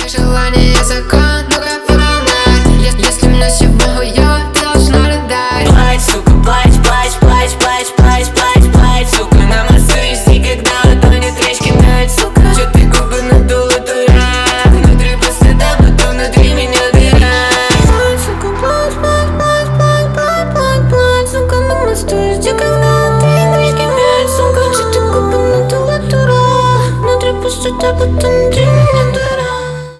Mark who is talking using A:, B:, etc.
A: желание закон, ну-ка выполняй. Если мне сегодня я, ты должна рыдать.
B: Плачь, сука, плачь, плачь, плачь, плачь, плачь, плачь, плачь, сука. На мосту вести, когда утонет речь, кидает, сука. Чё ты губы надула, дурак? Внутри пустота, будто внутри меня дыра. Плачь, сука, плачь, плачь, плачь, плачь, плачь, плачь, плачь, сука. На мосту вести, когда утонет речь, кидает, сука. Чё ты губы надула, дурак? Внутри пустота, будто